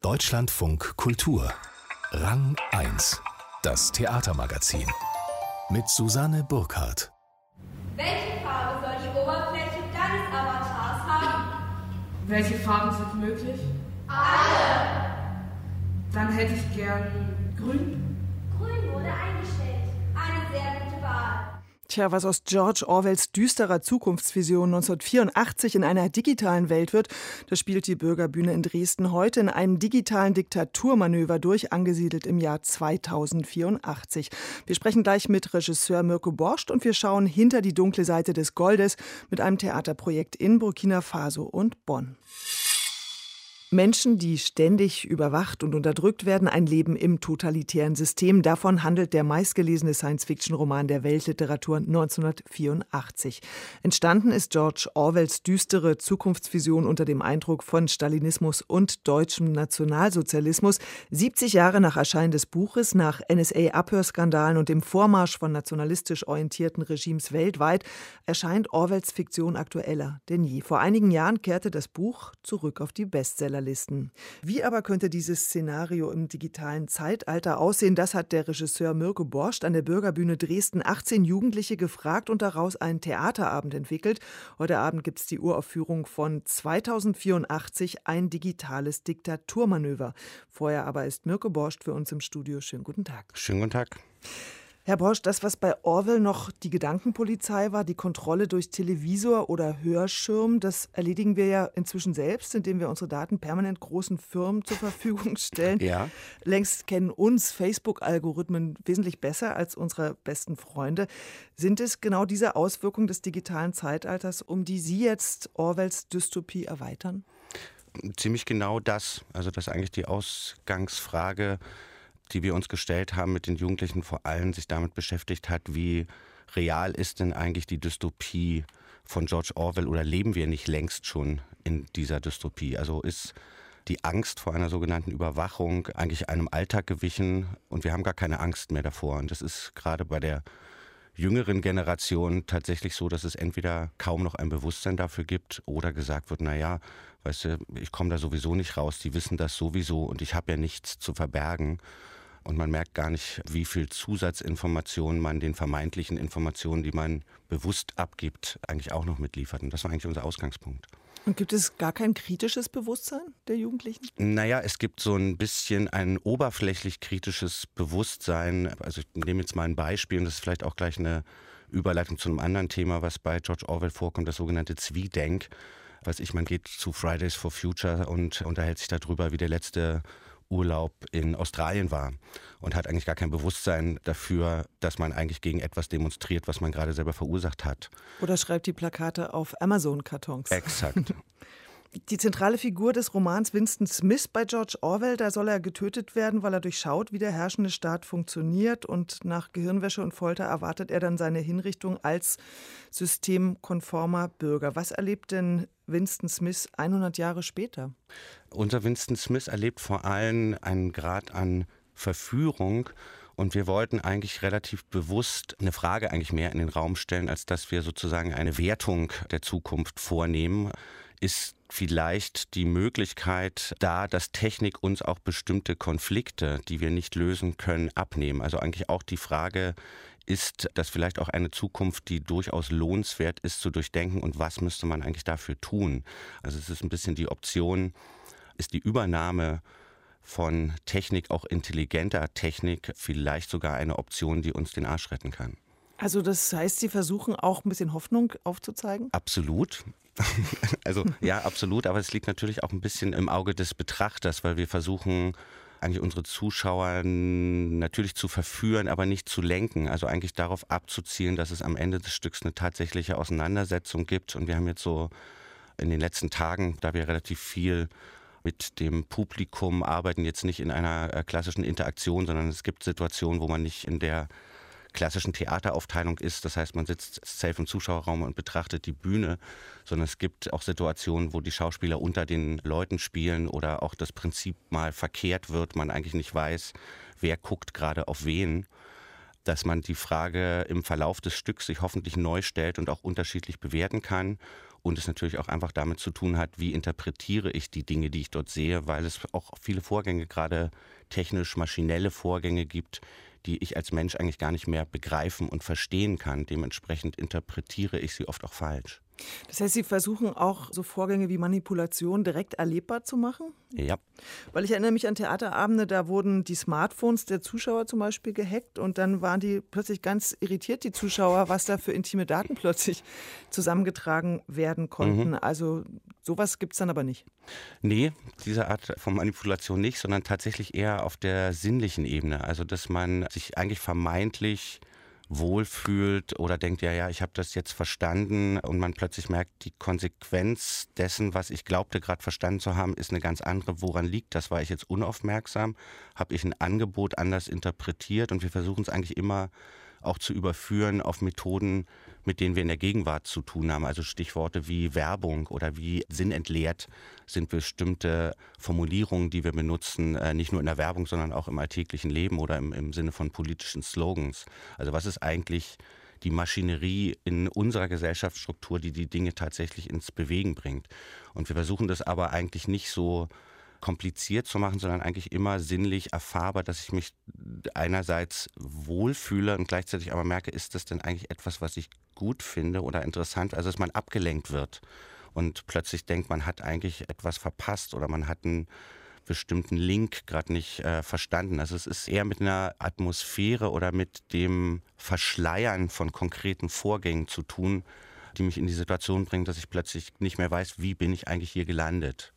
Deutschlandfunk Kultur. Rang 1. Das Theatermagazin. Mit Susanne Burkhardt. Welche Farbe soll die Oberfläche deines Avatars haben? Welche Farben sind möglich? Alle! Dann hätte ich gern grün. Grün wurde eingestellt. Eine sehr gute Wahl. Tja, was aus George Orwells düsterer Zukunftsvision 1984 in einer digitalen Welt wird, das spielt die Bürgerbühne in Dresden heute in einem digitalen Diktaturmanöver durch, angesiedelt im Jahr 2084. Wir sprechen gleich mit Regisseur Mirko Borscht und wir schauen hinter die dunkle Seite des Goldes mit einem Theaterprojekt in Burkina Faso und Bonn. Menschen, die ständig überwacht und unterdrückt werden, ein Leben im totalitären System. Davon handelt der meistgelesene Science-Fiction-Roman der Weltliteratur 1984. Entstanden ist George Orwells düstere Zukunftsvision unter dem Eindruck von Stalinismus und deutschem Nationalsozialismus. 70 Jahre nach Erscheinen des Buches, nach NSA-Abhörskandalen und dem Vormarsch von nationalistisch orientierten Regimes weltweit, erscheint Orwells Fiktion aktueller denn je. Vor einigen Jahren kehrte das Buch zurück auf die Bestseller. Wie aber könnte dieses Szenario im digitalen Zeitalter aussehen? Das hat der Regisseur Mirko Borscht an der Bürgerbühne Dresden 18 Jugendliche gefragt und daraus einen Theaterabend entwickelt. Heute Abend gibt es die Uraufführung von 2084, ein digitales Diktaturmanöver. Vorher aber ist Mirko Borscht für uns im Studio. Schönen guten Tag. Schönen guten Tag. Herr Borscht, das, was bei Orwell noch die Gedankenpolizei war, die Kontrolle durch Televisor oder Hörschirm, das erledigen wir ja inzwischen selbst, indem wir unsere Daten permanent großen Firmen zur Verfügung stellen. Ja. Längst kennen uns Facebook-Algorithmen wesentlich besser als unsere besten Freunde. Sind es genau diese Auswirkungen des digitalen Zeitalters, um die Sie jetzt Orwells Dystopie erweitern? Ziemlich genau das. Also das ist eigentlich die Ausgangsfrage, die wir uns gestellt haben mit den Jugendlichen, vor allem sich damit beschäftigt hat, wie real ist denn eigentlich die Dystopie von George Orwell oder leben wir nicht längst schon in dieser Dystopie? Also ist die Angst vor einer sogenannten Überwachung eigentlich einem Alltag gewichen und wir haben gar keine Angst mehr davor. Und das ist gerade bei der jüngeren Generation tatsächlich so, dass es entweder kaum noch ein Bewusstsein dafür gibt oder gesagt wird, naja, weißt du, ich komme da sowieso nicht raus, die wissen das sowieso und ich habe ja nichts zu verbergen. Und man merkt gar nicht, wie viel Zusatzinformationen man den vermeintlichen Informationen, die man bewusst abgibt, eigentlich auch noch mitliefert. Und das war eigentlich unser Ausgangspunkt. Und gibt es gar kein kritisches Bewusstsein der Jugendlichen? Naja, es gibt so ein bisschen ein oberflächlich kritisches Bewusstsein. Also ich nehme jetzt mal ein Beispiel und das ist vielleicht auch gleich eine Überleitung zu einem anderen Thema, was bei George Orwell vorkommt, das sogenannte Zwiedenk. Man geht zu Fridays for Future und unterhält sich darüber, wie der letzte Urlaub in Australien war und hat eigentlich gar kein Bewusstsein dafür, dass man eigentlich gegen etwas demonstriert, was man gerade selber verursacht hat. Oder schreibt die Plakate auf Amazon-Kartons. Exakt. Die zentrale Figur des Romans Winston Smith bei George Orwell, da soll er getötet werden, weil er durchschaut, wie der herrschende Staat funktioniert. Und nach Gehirnwäsche und Folter erwartet er dann seine Hinrichtung als systemkonformer Bürger. Was erlebt denn Winston Smith 100 Jahre später? Unser Winston Smith erlebt vor allem einen Grad an Verführung. Und wir wollten eigentlich relativ bewusst eine Frage eigentlich mehr in den Raum stellen, als dass wir sozusagen eine Wertung der Zukunft vornehmen. Ist vielleicht die Möglichkeit da, dass Technik uns auch bestimmte Konflikte, die wir nicht lösen können, abnehmen. Also eigentlich auch die Frage, ist das vielleicht auch eine Zukunft, die durchaus lohnenswert ist zu durchdenken und was müsste man eigentlich dafür tun? Also es ist ein bisschen die Option, ist die Übernahme von Technik, auch intelligenter Technik, vielleicht sogar eine Option, die uns den Arsch retten kann. Also das heißt, Sie versuchen auch ein bisschen Hoffnung aufzuzeigen? Absolut. Also ja, absolut. Aber es liegt natürlich auch ein bisschen im Auge des Betrachters, weil wir versuchen, eigentlich unsere Zuschauer natürlich zu verführen, aber nicht zu lenken. Also eigentlich darauf abzuzielen, dass es am Ende des Stücks eine tatsächliche Auseinandersetzung gibt. Und wir haben jetzt so in den letzten Tagen, da wir relativ viel mit dem Publikum arbeiten, jetzt nicht in einer klassischen Interaktion, sondern es gibt Situationen, wo man nicht in der klassischen Theateraufteilung ist. Das heißt, man sitzt safe im Zuschauerraum und betrachtet die Bühne, sondern es gibt auch Situationen, wo die Schauspieler unter den Leuten spielen oder auch das Prinzip mal verkehrt wird, man eigentlich nicht weiß, wer guckt gerade auf wen, dass man die Frage im Verlauf des Stücks sich hoffentlich neu stellt und auch unterschiedlich bewerten kann und es natürlich auch einfach damit zu tun hat, wie interpretiere ich die Dinge, die ich dort sehe, weil es auch viele Vorgänge, gerade technisch maschinelle Vorgänge gibt, die ich als Mensch eigentlich gar nicht mehr begreifen und verstehen kann. Dementsprechend interpretiere ich sie oft auch falsch. Das heißt, Sie versuchen auch so Vorgänge wie Manipulation direkt erlebbar zu machen? Ja. Weil ich erinnere mich an Theaterabende, da wurden die Smartphones der Zuschauer zum Beispiel gehackt und dann waren die plötzlich ganz irritiert, die Zuschauer, was da für intime Daten plötzlich zusammengetragen werden konnten. Also sowas gibt es dann aber nicht. Nee, diese Art von Manipulation nicht, sondern tatsächlich eher auf der sinnlichen Ebene. Also dass man sich eigentlich vermeintlich wohlfühlt oder denkt, ja, ich habe das jetzt verstanden und man plötzlich merkt, die Konsequenz dessen, was ich glaubte gerade verstanden zu haben, ist eine ganz andere. Woran liegt das? War ich jetzt unaufmerksam? Habe ich ein Angebot anders interpretiert? Und wir versuchen es eigentlich immer auch zu überführen auf Methoden, mit denen wir in der Gegenwart zu tun haben. Also Stichworte wie Werbung oder wie sinnentleert sind bestimmte Formulierungen, die wir benutzen, nicht nur in der Werbung, sondern auch im alltäglichen Leben oder im Sinne von politischen Slogans. Also was ist eigentlich die Maschinerie in unserer Gesellschaftsstruktur, die die Dinge tatsächlich ins Bewegen bringt? Und wir versuchen das aber eigentlich nicht so kompliziert zu machen, sondern eigentlich immer sinnlich erfahrbar, dass ich mich einerseits wohlfühle und gleichzeitig aber merke, ist das denn eigentlich etwas, was ich gut finde oder interessant, also dass man abgelenkt wird und plötzlich denkt, man hat eigentlich etwas verpasst oder man hat einen bestimmten Link gerade nicht verstanden. Also es ist eher mit einer Atmosphäre oder mit dem Verschleiern von konkreten Vorgängen zu tun, die mich in die Situation bringen, dass ich plötzlich nicht mehr weiß, wie bin ich eigentlich hier gelandet.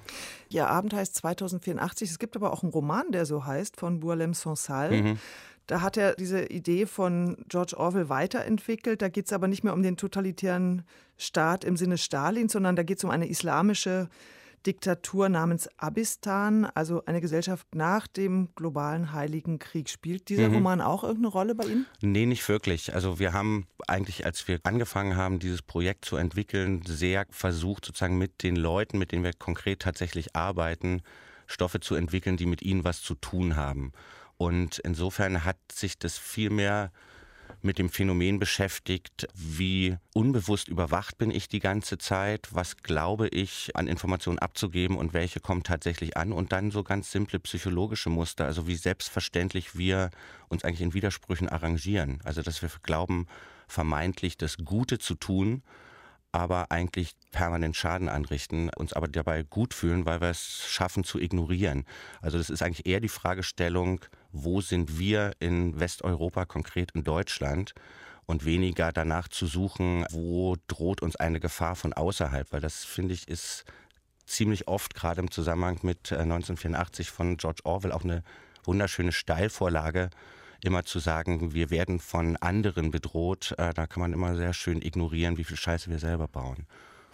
Ihr Abend heißt 2084. Es gibt aber auch einen Roman, der so heißt, von Boualem Sansal. Da hat er diese Idee von George Orwell weiterentwickelt. Da geht es aber nicht mehr um den totalitären Staat im Sinne Stalins, sondern da geht es um eine islamische Diktatur namens Abistan, also eine Gesellschaft nach dem globalen Heiligen Krieg. Spielt dieser Roman auch irgendeine Rolle bei Ihnen? Nee, nicht wirklich. Also wir haben eigentlich, als wir angefangen haben, dieses Projekt zu entwickeln, sehr versucht, sozusagen mit den Leuten, mit denen wir konkret tatsächlich arbeiten, Stoffe zu entwickeln, die mit ihnen was zu tun haben. Und insofern hat sich das viel mehr mit dem Phänomen beschäftigt, wie unbewusst überwacht bin ich die ganze Zeit, was glaube ich an Informationen abzugeben und welche kommen tatsächlich an und dann so ganz simple psychologische Muster, also wie selbstverständlich wir uns eigentlich in Widersprüchen arrangieren, also dass wir glauben, vermeintlich das Gute zu tun, aber eigentlich permanent Schaden anrichten, uns aber dabei gut fühlen, weil wir es schaffen zu ignorieren. Also das ist eigentlich eher die Fragestellung, wo sind wir in Westeuropa, konkret in Deutschland, und weniger danach zu suchen, wo droht uns eine Gefahr von außerhalb, weil das, finde ich, ist ziemlich oft gerade im Zusammenhang mit 1984 von George Orwell auch eine wunderschöne Steilvorlage, immer zu sagen, wir werden von anderen bedroht. Da kann man immer sehr schön ignorieren, wie viel Scheiße wir selber bauen.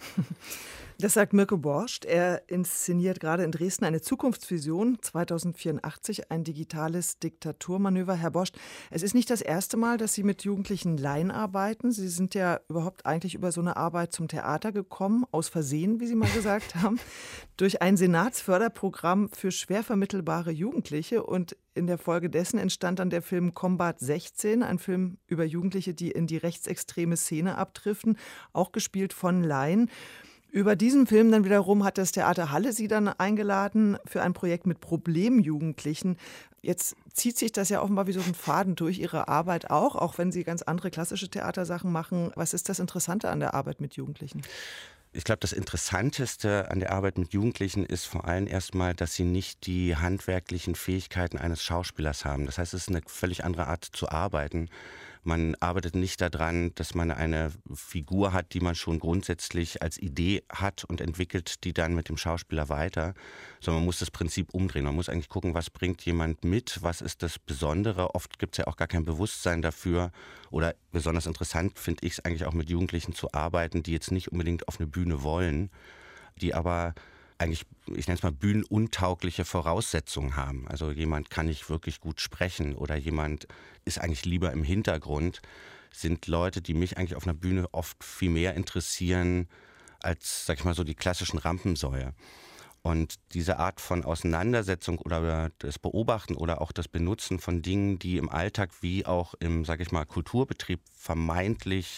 Das sagt Mirko Borscht. Er inszeniert gerade in Dresden eine Zukunftsvision 2084, ein digitales Diktaturmanöver. Herr Borscht, es ist nicht das erste Mal, dass Sie mit jugendlichen Laien arbeiten. Sie sind ja überhaupt eigentlich über so eine Arbeit zum Theater gekommen, aus Versehen, wie Sie mal gesagt haben, durch ein Senatsförderprogramm für schwer vermittelbare Jugendliche. Und in der Folge dessen entstand dann der Film Combat 16, ein Film über Jugendliche, die in die rechtsextreme Szene abdriften, auch gespielt von Laien. Über diesen Film dann wiederum hat das Theater Halle Sie dann eingeladen für ein Projekt mit Problemjugendlichen. Jetzt zieht sich das ja offenbar wie so ein Faden durch Ihre Arbeit auch wenn Sie ganz andere klassische Theatersachen machen. Was ist das Interessante an der Arbeit mit Jugendlichen? Ich glaube, das Interessanteste an der Arbeit mit Jugendlichen ist vor allem erstmal, dass sie nicht die handwerklichen Fähigkeiten eines Schauspielers haben. Das heißt, es ist eine völlig andere Art zu arbeiten. Man arbeitet nicht daran, dass man eine Figur hat, die man schon grundsätzlich als Idee hat und entwickelt die dann mit dem Schauspieler weiter, sondern man muss das Prinzip umdrehen. Man muss eigentlich gucken, was bringt jemand mit, was ist das Besondere. Oft gibt es ja auch gar kein Bewusstsein dafür oder besonders interessant finde ich es eigentlich auch mit Jugendlichen zu arbeiten, die jetzt nicht unbedingt auf eine Bühne wollen, die aber eigentlich, ich nenne es mal, bühnenuntaugliche Voraussetzungen haben. Also jemand kann nicht wirklich gut sprechen oder jemand ist eigentlich lieber im Hintergrund, sind Leute, die mich eigentlich auf einer Bühne oft viel mehr interessieren als, sag ich mal, so die klassischen Rampensäue. Und diese Art von Auseinandersetzung oder das Beobachten oder auch das Benutzen von Dingen, die im Alltag wie auch im, sag ich mal, Kulturbetrieb vermeintlich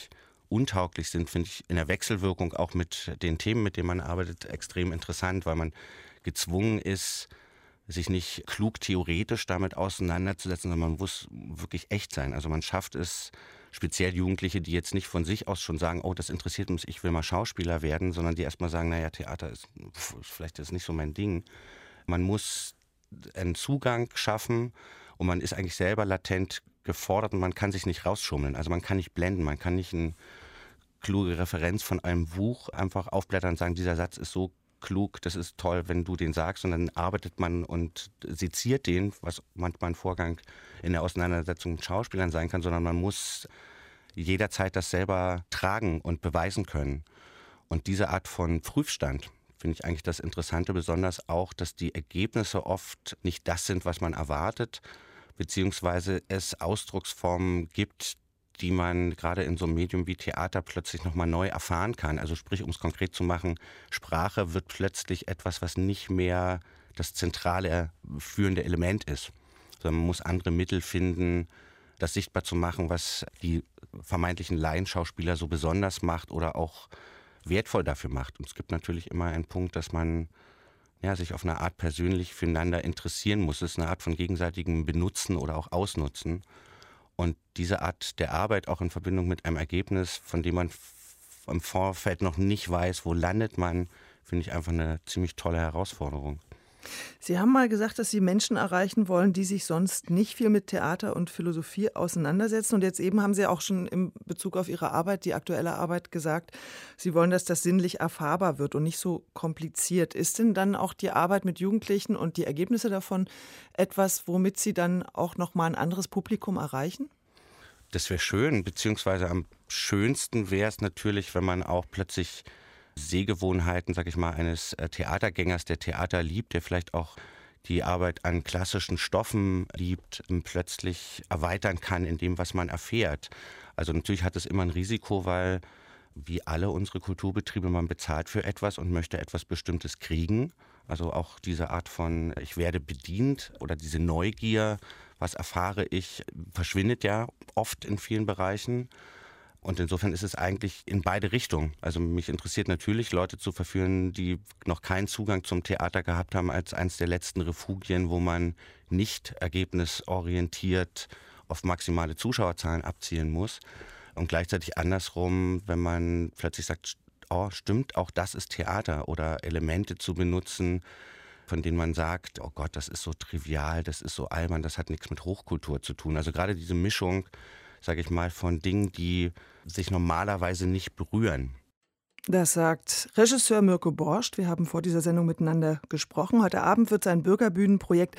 untauglich sind, finde ich in der Wechselwirkung auch mit den Themen, mit denen man arbeitet, extrem interessant, weil man gezwungen ist, sich nicht klug theoretisch damit auseinanderzusetzen, sondern man muss wirklich echt sein. Also man schafft es, speziell Jugendliche, die jetzt nicht von sich aus schon sagen, oh, das interessiert mich, ich will mal Schauspieler werden, sondern die erstmal sagen, naja, Theater ist vielleicht nicht so mein Ding. Man muss einen Zugang schaffen und man ist eigentlich selber latent gefordert und man kann sich nicht rausschummeln. Also man kann nicht blenden, man kann nicht eine kluge Referenz von einem Buch einfach aufblättern und sagen, dieser Satz ist so klug, das ist toll, wenn du den sagst, und dann arbeitet man und seziert den, was manchmal ein Vorgang in der Auseinandersetzung mit Schauspielern sein kann, sondern man muss jederzeit das selber tragen und beweisen können. Und diese Art von Prüfstand finde ich eigentlich das Interessante, besonders auch, dass die Ergebnisse oft nicht das sind, was man erwartet, beziehungsweise es Ausdrucksformen gibt, die man gerade in so einem Medium wie Theater plötzlich nochmal neu erfahren kann. Also sprich, um es konkret zu machen, Sprache wird plötzlich etwas, was nicht mehr das zentrale führende Element ist, sondern man muss andere Mittel finden, das sichtbar zu machen, was die vermeintlichen Laienschauspieler so besonders macht oder auch wertvoll dafür macht. Und es gibt natürlich immer einen Punkt, dass man sich auf eine Art persönlich füreinander interessieren muss. Es ist eine Art von gegenseitigem Benutzen oder auch Ausnutzen. Und diese Art der Arbeit auch in Verbindung mit einem Ergebnis, von dem man im Vorfeld noch nicht weiß, wo landet man, finde ich einfach eine ziemlich tolle Herausforderung. Sie haben mal gesagt, dass Sie Menschen erreichen wollen, die sich sonst nicht viel mit Theater und Philosophie auseinandersetzen. Und jetzt eben haben Sie auch schon in Bezug auf Ihre Arbeit, die aktuelle Arbeit, gesagt, Sie wollen, dass das sinnlich erfahrbar wird und nicht so kompliziert. Ist denn dann auch die Arbeit mit Jugendlichen und die Ergebnisse davon etwas, womit Sie dann auch noch mal ein anderes Publikum erreichen? Das wäre schön, beziehungsweise am schönsten wäre es natürlich, wenn man auch plötzlich Sehgewohnheiten, sag ich mal, eines Theatergängers, der Theater liebt, der vielleicht auch die Arbeit an klassischen Stoffen liebt, plötzlich erweitern kann in dem, was man erfährt. Also natürlich hat es immer ein Risiko, weil wie alle unsere Kulturbetriebe, man bezahlt für etwas und möchte etwas Bestimmtes kriegen. Also auch diese Art von, ich werde bedient oder diese Neugier, was erfahre ich, verschwindet ja oft in vielen Bereichen. Und insofern ist es eigentlich in beide Richtungen. Also mich interessiert natürlich, Leute zu verführen, die noch keinen Zugang zum Theater gehabt haben, als eines der letzten Refugien, wo man nicht ergebnisorientiert auf maximale Zuschauerzahlen abzielen muss. Und gleichzeitig andersrum, wenn man plötzlich sagt, oh stimmt, auch das ist Theater, oder Elemente zu benutzen, von denen man sagt, oh Gott, das ist so trivial, das ist so albern, das hat nichts mit Hochkultur zu tun. Also gerade diese Mischung, sage ich mal, von Dingen, die sich normalerweise nicht berühren. Das sagt Regisseur Mirko Borscht. Wir haben vor dieser Sendung miteinander gesprochen. Heute Abend wird sein Bürgerbühnenprojekt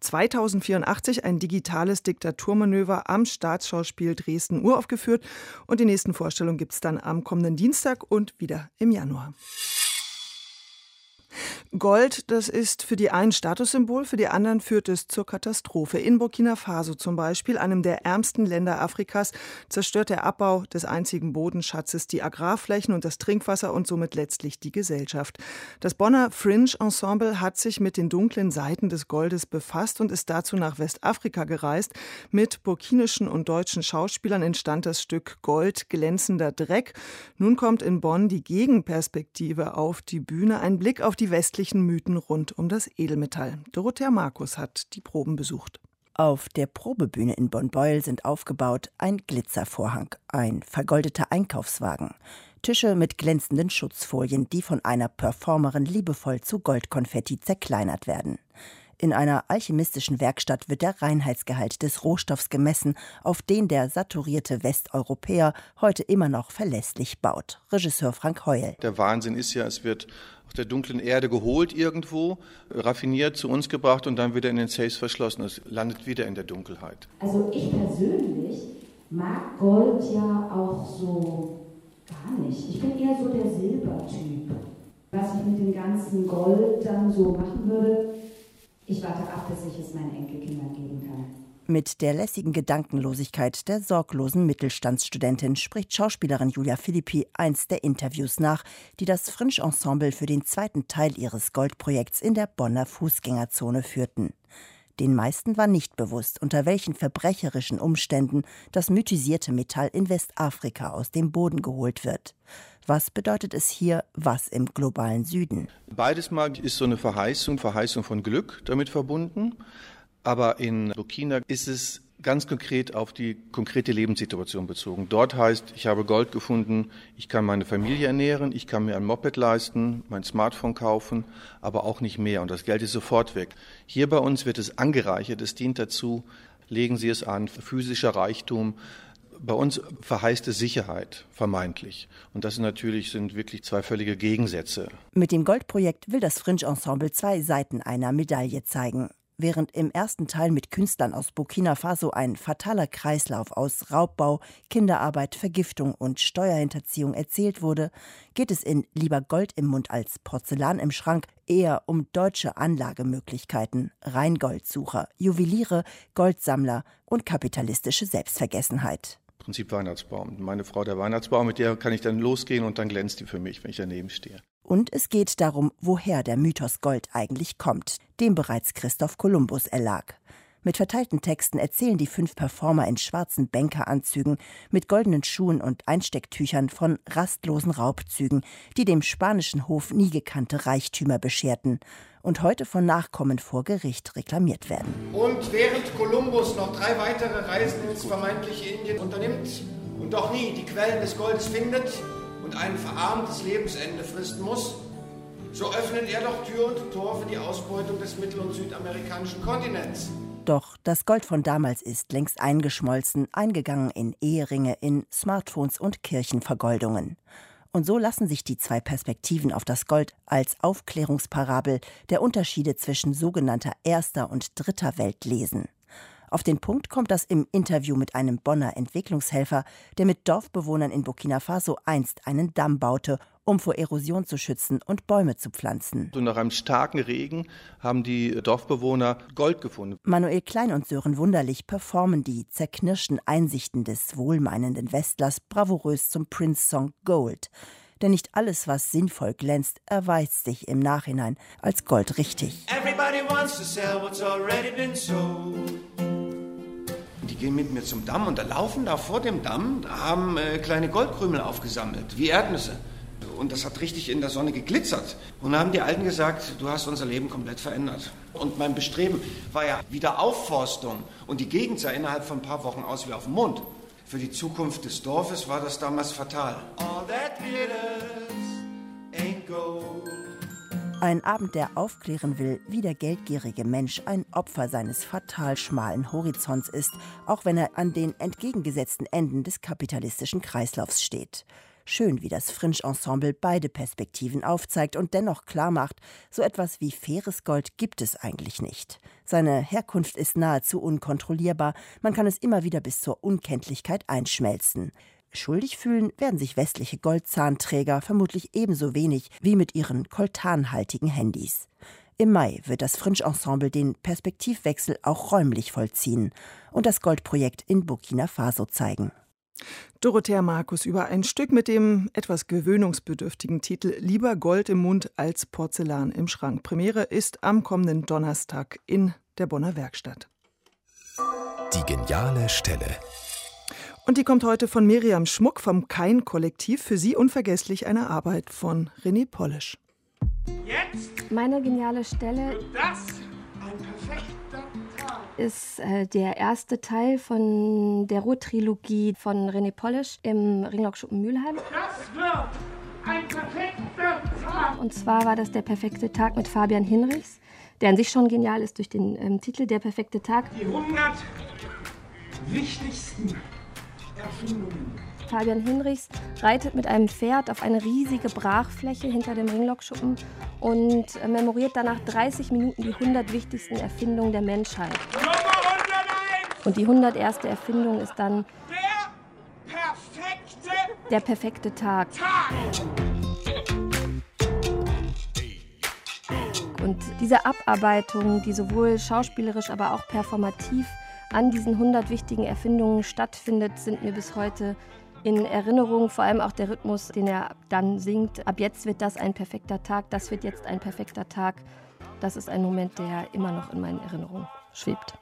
2084, ein digitales Diktaturmanöver, am Staatsschauspiel Dresden uraufgeführt. Und die nächsten Vorstellungen gibt es dann am kommenden Dienstag und wieder im Januar. Gold, das ist für die einen Statussymbol, für die anderen führt es zur Katastrophe. In Burkina Faso zum Beispiel, einem der ärmsten Länder Afrikas, zerstört der Abbau des einzigen Bodenschatzes die Agrarflächen und das Trinkwasser und somit letztlich die Gesellschaft. Das Bonner Fringe Ensemble hat sich mit den dunklen Seiten des Goldes befasst und ist dazu nach Westafrika gereist. Mit burkinischen und deutschen Schauspielern entstand das Stück Gold, glänzender Dreck. Nun kommt in Bonn die Gegenperspektive auf die Bühne, ein Blick auf die westlichen Mythen rund um das Edelmetall. Dorothea Markus hat die Proben besucht. Auf der Probebühne in Bonn-Beuel sind aufgebaut ein Glitzervorhang, ein vergoldeter Einkaufswagen, Tische mit glänzenden Schutzfolien, die von einer Performerin liebevoll zu Goldkonfetti zerkleinert werden. In einer alchemistischen Werkstatt wird der Reinheitsgehalt des Rohstoffs gemessen, auf den der saturierte Westeuropäer heute immer noch verlässlich baut. Regisseur Frank Heul. Der Wahnsinn ist ja, es wird aus der dunklen Erde geholt irgendwo, raffiniert zu uns gebracht und dann wieder in den Safes verschlossen. Es landet wieder in der Dunkelheit. Also ich persönlich mag Gold ja auch so gar nicht. Ich bin eher so der Silbertyp. Was ich mit dem ganzen Gold dann so machen würde, ich warte ab, bis ich es meinen Enkelkindern geben kann. Mit der lässigen Gedankenlosigkeit der sorglosen Mittelstandsstudentin spricht Schauspielerin Julia Philippi eins der Interviews nach, die das Fringe Ensemble für den zweiten Teil ihres Goldprojekts in der Bonner Fußgängerzone führten. Den meisten war nicht bewusst, unter welchen verbrecherischen Umständen das mythisierte Metall in Westafrika aus dem Boden geholt wird. Was bedeutet es hier, was im globalen Süden? Beides mal ist so eine Verheißung von Glück damit verbunden. Aber in Burkina ist es ganz konkret auf die konkrete Lebenssituation bezogen. Dort heißt, ich habe Gold gefunden, ich kann meine Familie ernähren, ich kann mir ein Moped leisten, mein Smartphone kaufen, aber auch nicht mehr. Und das Geld ist sofort weg. Hier bei uns wird es angereichert, es dient dazu, legen Sie es an, physischer Reichtum. Bei uns verheißt es Sicherheit, vermeintlich. Und das sind wirklich zwei völlige Gegensätze. Mit dem Goldprojekt will das Fringe Ensemble zwei Seiten einer Medaille zeigen. Während im ersten Teil mit Künstlern aus Burkina Faso ein fataler Kreislauf aus Raubbau, Kinderarbeit, Vergiftung und Steuerhinterziehung erzählt wurde, geht es in Lieber Gold im Mund als Porzellan im Schrank eher um deutsche Anlagemöglichkeiten, Reingoldsucher, Juweliere, Goldsammler und kapitalistische Selbstvergessenheit. Prinzip Weihnachtsbaum. Meine Frau, der Weihnachtsbaum, mit der kann ich dann losgehen und dann glänzt die für mich, wenn ich daneben stehe. Und es geht darum, woher der Mythos Gold eigentlich kommt, dem bereits Christoph Kolumbus erlag. Mit verteilten Texten erzählen die 5 Performer in schwarzen Bankeranzügen mit goldenen Schuhen und Einstecktüchern von rastlosen Raubzügen, die dem spanischen Hof nie gekannte Reichtümer bescherten und heute von Nachkommen vor Gericht reklamiert werden. Und während Kolumbus noch 3 weitere Reisen ins vermeintliche Indien unternimmt und doch nie die Quellen des Goldes findet und ein verarmtes Lebensende fristen muss, so öffnet er doch Tür und Tor für die Ausbeutung des mittel- und südamerikanischen Kontinents. Doch das Gold von damals ist längst eingeschmolzen, eingegangen in Eheringe, in Smartphones und Kirchenvergoldungen. Und so lassen sich die 2 Perspektiven auf das Gold als Aufklärungsparabel der Unterschiede zwischen sogenannter erster und dritter Welt lesen. Auf den Punkt kommt das im Interview mit einem Bonner Entwicklungshelfer, der mit Dorfbewohnern in Burkina Faso einst einen Damm baute, um vor Erosion zu schützen und Bäume zu pflanzen. Und nach einem starken Regen haben die Dorfbewohner Gold gefunden. Manuel Klein und Sören Wunderlich performen die zerknirschten Einsichten des wohlmeinenden Westlers bravourös zum Prince-Song Gold. Denn nicht alles, was sinnvoll glänzt, erweist sich im Nachhinein als Gold richtig. Everybody wants to sell what's already been sold. Die gehen mit mir zum Damm und da laufen da vor dem Damm, da haben kleine Goldkrümel aufgesammelt, wie Erdnüsse. Und das hat richtig in der Sonne geglitzert. Und da haben die Alten gesagt, du hast unser Leben komplett verändert. Und mein Bestreben war ja Wiederaufforstung. Und die Gegend sah innerhalb von ein paar Wochen aus wie auf dem Mond. Für die Zukunft des Dorfes war das damals fatal. All that glitters ain't gold. Ein Abend, der aufklären will, wie der geldgierige Mensch ein Opfer seines fatal schmalen Horizonts ist, auch wenn er an den entgegengesetzten Enden des kapitalistischen Kreislaufs steht. Schön, wie das Fringe Ensemble beide Perspektiven aufzeigt und dennoch klar macht, so etwas wie faires Gold gibt es eigentlich nicht. Seine Herkunft ist nahezu unkontrollierbar, man kann es immer wieder bis zur Unkenntlichkeit einschmelzen. Schuldig fühlen werden sich westliche Goldzahnträger vermutlich ebenso wenig wie mit ihren koltanhaltigen Handys. Im Mai wird das Fringe Ensemble den Perspektivwechsel auch räumlich vollziehen und das Goldprojekt in Burkina Faso zeigen. Dorothea Markus über ein Stück mit dem etwas gewöhnungsbedürftigen Titel »Lieber Gold im Mund als Porzellan im Schrank«. Premiere ist am kommenden Donnerstag in der Bonner Werkstatt. Die geniale Stelle. Und die kommt heute von Miriam Schmuck vom Kein-Kollektiv. Für sie unvergesslich eine Arbeit von René Polish. Jetzt meine geniale Stelle Das ein perfekter Tag. ist der erste Teil von der Ruhr-Trilogie von René Polish im Ringlockschuppen Mülheim. Das wird ein perfekter Tag. Und zwar war das der perfekte Tag mit Fabian Hinrichs, der an sich schon genial ist durch den Titel Der perfekte Tag. Die 100 wichtigsten Erfindungen. Fabian Hinrichs reitet mit einem Pferd auf eine riesige Brachfläche hinter dem Ringlockschuppen und memoriert danach 30 Minuten die 100 wichtigsten Erfindungen der Menschheit. Nummer 101. Und die 101. Erfindung ist dann Der perfekte perfekte Tag. Und diese Abarbeitung, die sowohl schauspielerisch, aber auch performativ an diesen 100 wichtigen Erfindungen stattfindet, sind mir bis heute in Erinnerung, vor allem auch der Rhythmus, den er dann singt. Ab jetzt wird das ein perfekter Tag, das wird jetzt ein perfekter Tag. Das ist ein Moment, der immer noch in meinen Erinnerungen schwebt.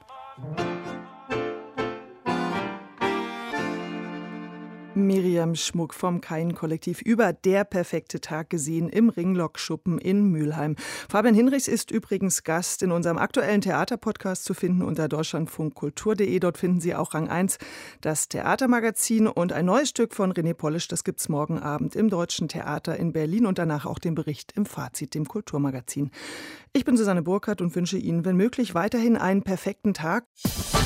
Miriam Schmuck vom Kain-Kollektiv über Der perfekte Tag gesehen im Ringlockschuppen in Mülheim. Fabian Hinrichs ist übrigens Gast in unserem aktuellen Theaterpodcast zu finden unter deutschlandfunkkultur.de. Dort finden Sie auch Rang 1, das Theatermagazin und ein neues Stück von René Polisch. Das gibt's morgen Abend im Deutschen Theater in Berlin und danach auch den Bericht im Fazit, dem Kulturmagazin. Ich bin Susanne Burkhardt und wünsche Ihnen, wenn möglich, weiterhin einen perfekten Tag.